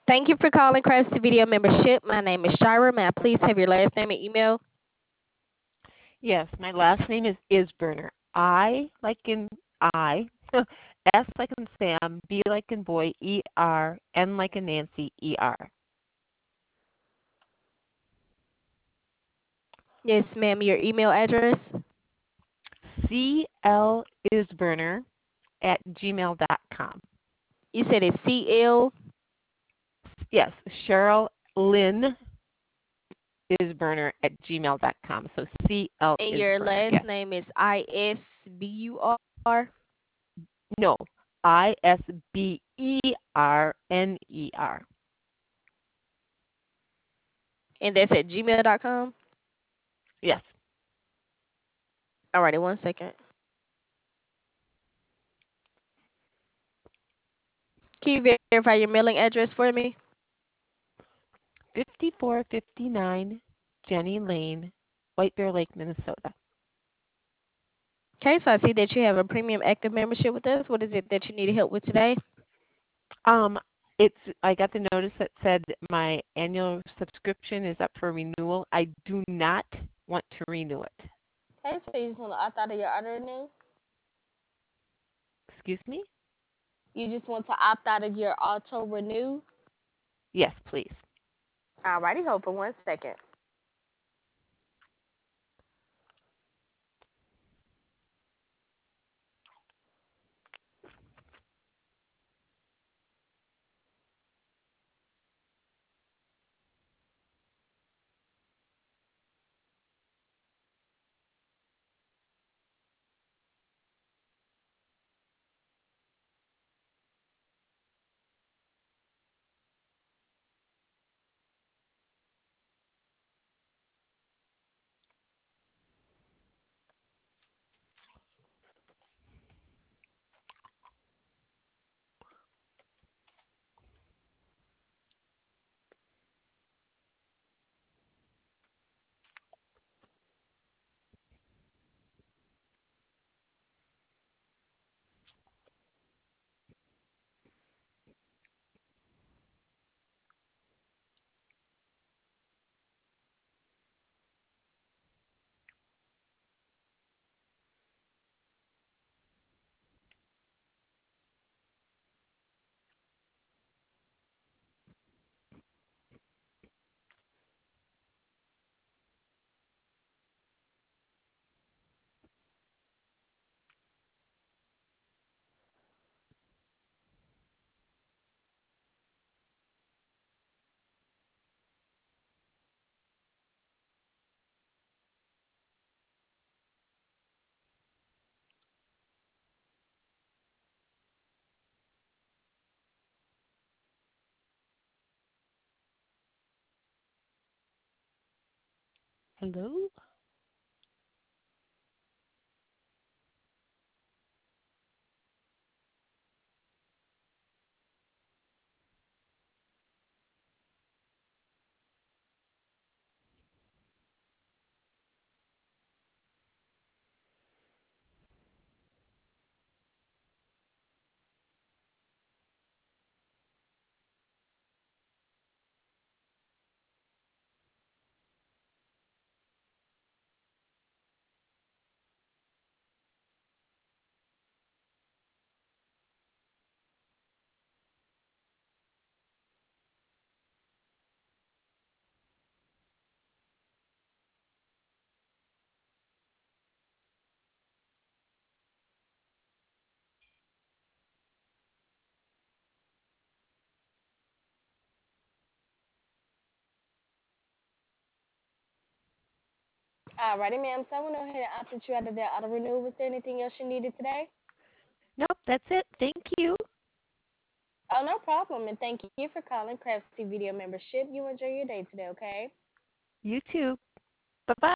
Thank you for calling Craftsy Video Membership. My name is Shira. May I please have your last name and email? Yes, my last name is Isburner. I like in I, S like in Sam, B like in boy, ER, N like in Nancy, ER. Yes, ma'am. Your email address? CL Isburner at gmail.com. You said it's CL Yes, Cheryl Lynn Isburner at gmail.com. So CL and your Isburner, last yes. name is ISBUR. No, ISBERNER. And that's at gmail.com. Yes. Alrighty, one second. Can you verify your mailing address for me? 5459 Jenny Lane, White Bear Lake, Minnesota. Okay, so I see that you have a premium active membership with us. What is it that you need help with today? Um, I got the notice that said my annual subscription is up for renewal. I do not want to renew it. Okay, so you just want to opt out of your auto renew? Excuse me? You just want to opt out of your auto renew? Yes, please. Alrighty, hold for one second. Hello? Alrighty, ma'am. So I went ahead and opted you out of that auto renew. Was there anything else you needed today? Nope, that's it. Thank you. Oh, no problem. And thank you for calling Craftsy Video Membership. You enjoy your day today, okay? You too. Bye bye.